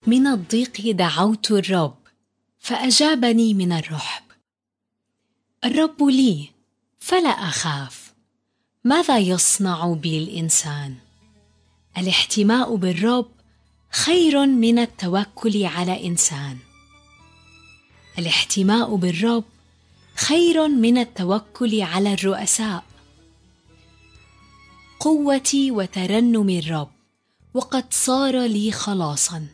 من الضيق دعوت الرب فأجابني من الرحب. الرب لي فلا أخاف، ماذا يصنع بي الإنسان؟ الاحتماء بالرب خير من التوكل على إنسان. الاحتماء بالرب خير من التوكل على الرؤساء. قوتي وترنم الرب وقد صار لي خلاصا.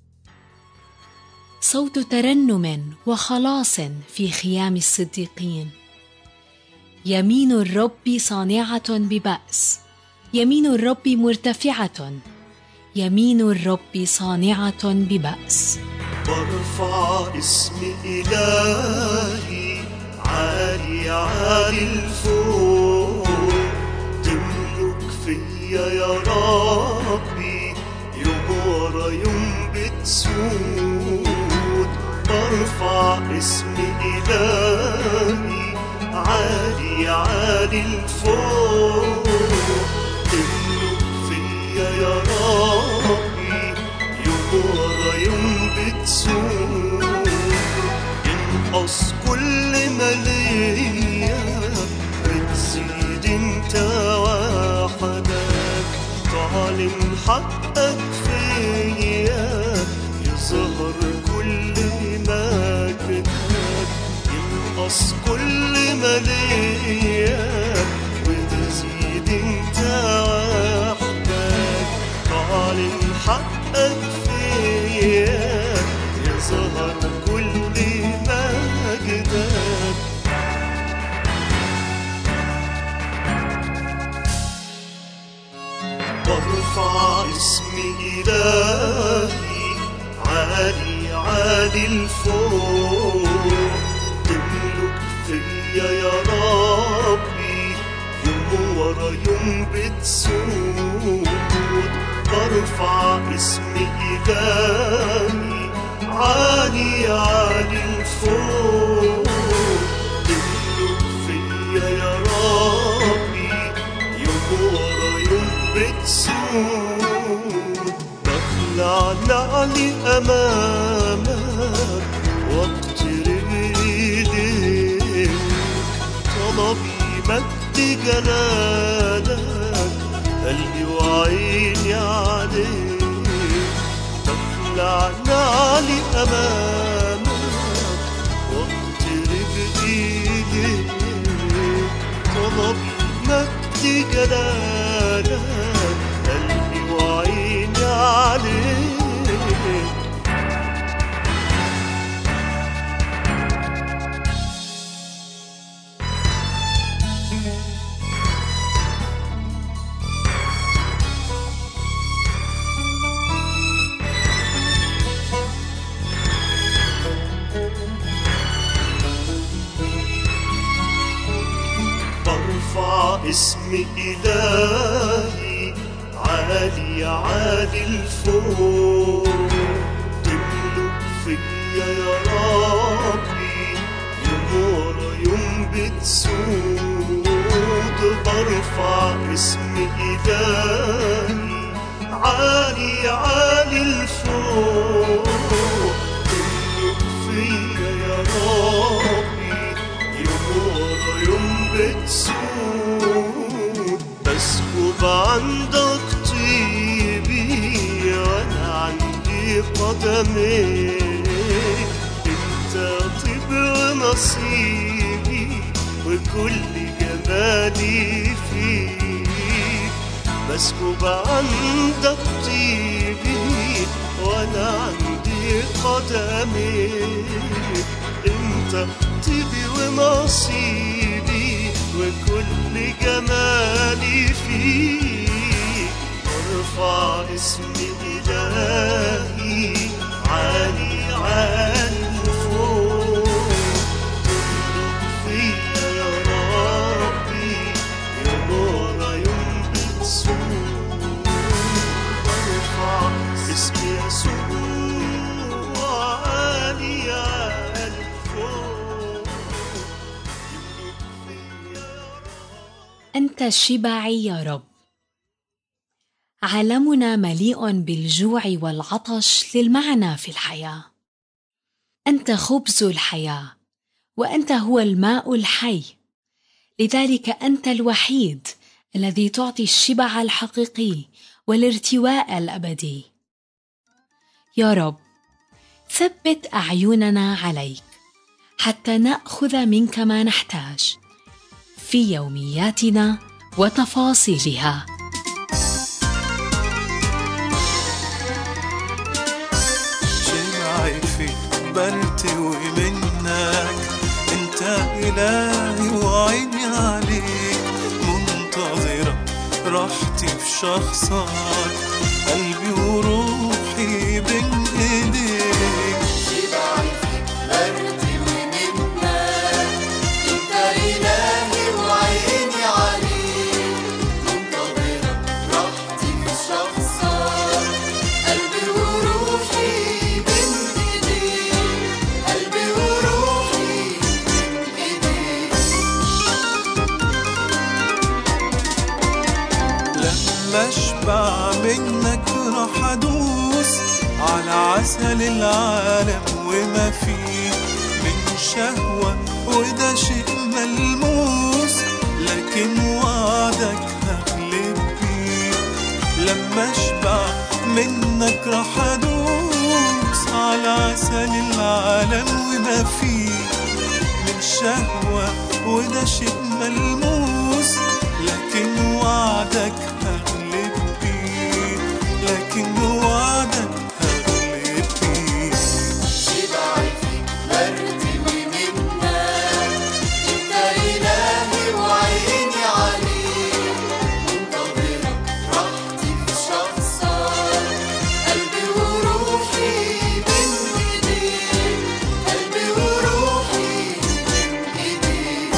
صوت ترنم وخلاص في خيام الصديقين. يمين الرب صانعة ببأس، يمين الرب مرتفعة، يمين الرب صانعة ببأس. برفع اسم إلهي عالي عالي الفوق، تملك فيا يا ربي يوم ورا يوم بتسود. برفع اسم إلهي عالي عالي الفوق، تملك فيا يا ربي يوم ورا يوم بتسود. ينقص كل ما ليا بتزيد انت وحدك، تعلن حقك فيا يظهر كل مجدك. ينقص كل ما ليا وتزيد انت وحدك، تعلن حقك فيا يظهر كل مجدك. برفع اسم إلهي عالي عالي الفوق، تملك فيا يا ربي يوم ورا يوم بتسود. برفع اسم إلهي عالي عالي الفوق، تملك فيا يا ربي يوم ورا يوم بتسود. بخلع نعلي أمامك واقترب إليك، طلبي مجد جلالك قلبي وعيني عليك. بخلع نعلي أمامك واقترب إليك، طلبي مجد جلالك قلبي وعيني عليك. برفع اسم إلهي عالي عالي الفوق، تملك فيا يا ربي يوم ورا يوم بتسود. برفع اسم إلهي عالي عالي الفوق، تملك فيا يا ربي يوم ورا يوم بتسود. بسكب عندك طيبي وانا عندي قدميك، انت طيب ونصيبي وكل جمالي فيك. بسكب عندك طيبي وانا عندي قدميك، انت طيبي ونصيبي وكل جمالي فيك. ارفع اسم إلهي عالي عالي الفوق، تملك فيا يا ربي يوم ورا يوم بتسود. ارفع اسم يسوع عالي عالي الفوق. أنت شبعي يا رب. عالمنا مليء بالجوع والعطش للمعنى في الحياة. أنت خبز الحياة، وأنت هو الماء الحي، لذلك أنت الوحيد الذي تعطي الشبع الحقيقي والارتواء الأبدي. يا رب، ثبت أعيننا عليك حتى نأخذ منك ما نحتاج في يومياتنا وتفاصيلها. شبعي فيك برتوي منك، انت إلهي وعيني عليك، منتظرة راحتي في شخصك، قلبي وروحي بين ايديك. شبعي فيك برتوي منك، انت إلهي وعيني عليك، منتظرة راحتي في شخصك، قلبي وروحي بين ايديك، قلبي وروحي بين ايديك. لما اشبع منك راح ادوس على عسل العالم وما فيه من شهوة، وده شيء ملموس، لكن وعدك هغلب بيه. لما اشبع منك راح ادوس على عسل العالم وما فيه من شهوة، وده شيء ملموس، لكن وعدك هغلب بيه، لكن وعدك هغلب بيه. شبعي فيك برتوي منك، انت إلهي وعيني عليك، منتظرة راحتي في شخصك، قلبي وروحي بين ايديك، قلبي وروحي بين ايديك.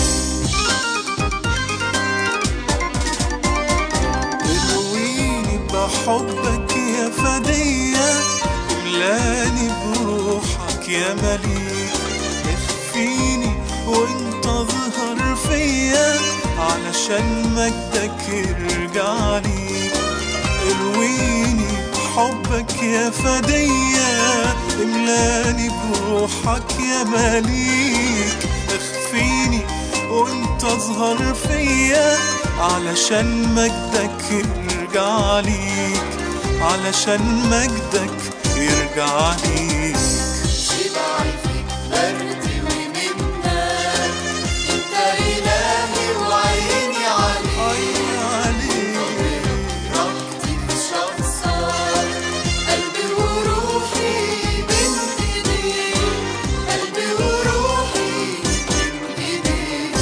ترويني بحبك يا فدية، املاني بروحك يا مليك، اخفيني وانت ظهر فيا، علشان مجدك يرجع ليك. ارويني بحبك يا فدية، املاني بروحك يا مليك، اخفيني وانت ظهر فيا، علشان مجدك يرجع ليك، علشان مجدك يرجع ليك. شبعي فيك برتوي منك، انت إلهي وعيني عليك، راحتي في شخصك، قلبي وروحي بين ايديك، قلبي وروحي بين ايديك.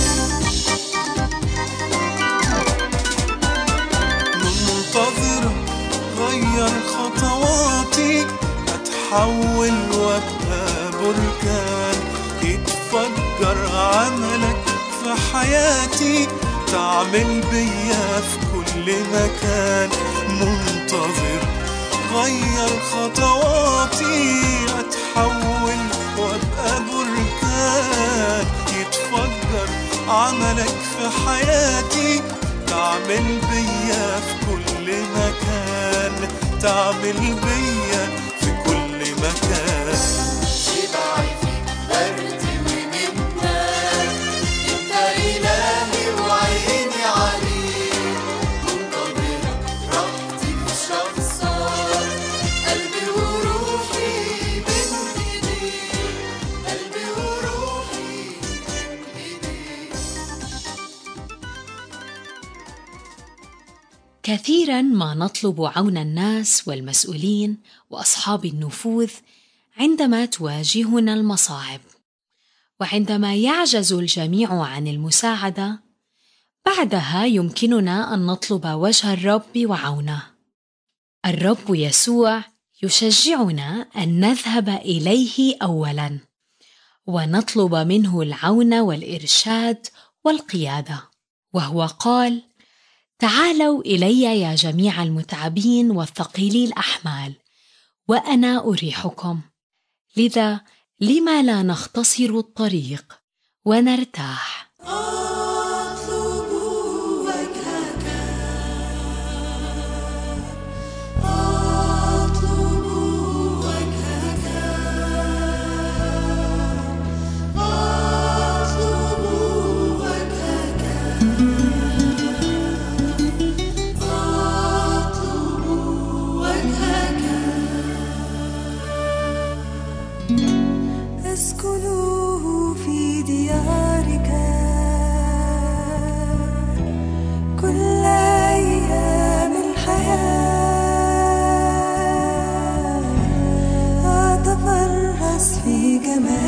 منتظرة غير خطواتي، أتحول وأبقى بركان، يتفجر عملك في حياتي، تعمل بيا في كل مكان. منتظر غير خطواتي، أتحول وأبقى بركان، يتفجر عملك في حياتي، تعمل بيا في كل مكان، تعمل بيا في كل مكان. شبعي فيك برتوي منك، انت إلهي وعيني عليك، منتظرة راحتي في شخصك، قلبي وروحي بين ايديك، قلبي وروحي بين ايديك. كثيرا ما نطلب عون الناس والمسؤولين وأصحاب النفوذ عندما تواجهنا المصاعب، وعندما يعجز الجميع عن المساعدة، بعدها يمكننا أن نطلب وجه الرب وعونه. الرب يسوع يشجعنا أن نذهب إليه أولاً، ونطلب منه العون والإرشاد والقيادة، وهو قال: تعالوا إلي يا جميع المتعبين والثقيلي الأحمال، وأنا أريحكم. لذا لما لا نختصر الطريق ونرتاح؟ أطلب وجهك الجمال.